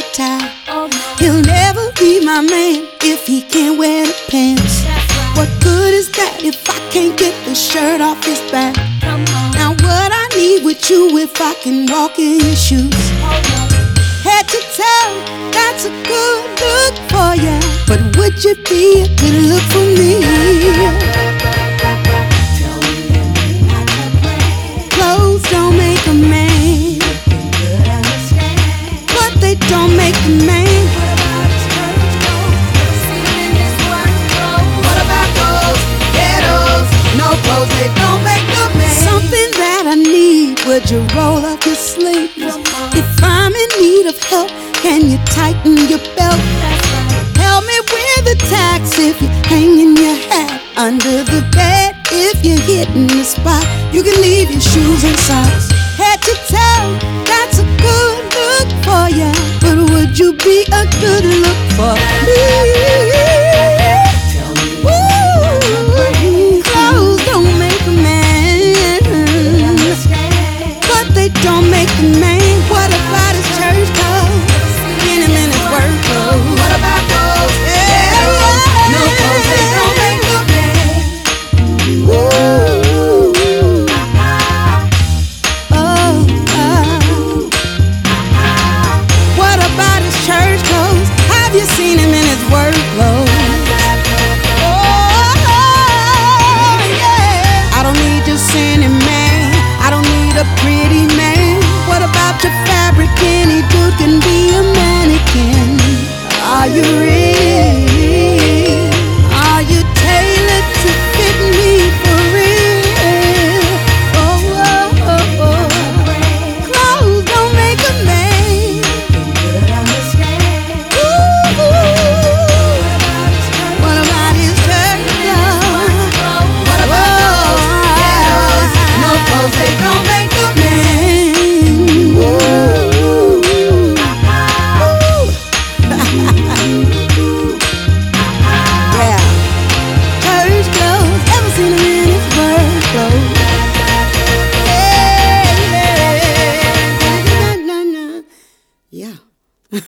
tie. He'll never be my man if he can't wear the pants. What good is that if I can't get the shirt off his back? Now what I need with you if I can walk in your shoes? Head to toe, that's a good look for ya. But would you be a good look for me? Clothes don't make a man, but they don't make a man. What about those ghettos? No clothes, they don't make a man. Something that I need, would you roll up your sleeves? If I'm in need of help, can you tighten your belt? Help me with the tax if you're hanging your hat under the bed. If you're hitting the spot, you can leave your shoes and socks. Head to toe, that's a good look for ya. But would you be a good look for me?